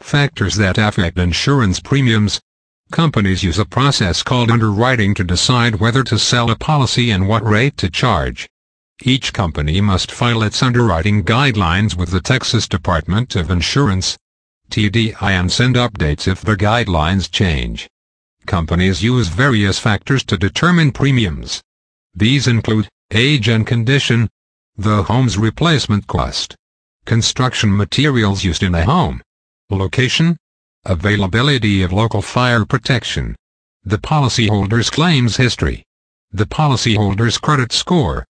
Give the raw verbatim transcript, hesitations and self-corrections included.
Factors that affect insurance premiums. Companies use a process called underwriting to decide whether to sell a policy and what rate to charge. Each company must file its underwriting guidelines with the Texas Department of Insurance, T D I, and send updates if the guidelines change. Companies use various factors to determine premiums. These include age and condition, the home's replacement cost, construction materials used in a home, location, availability of local fire protection, the policyholder's claims history, the policyholder's credit score,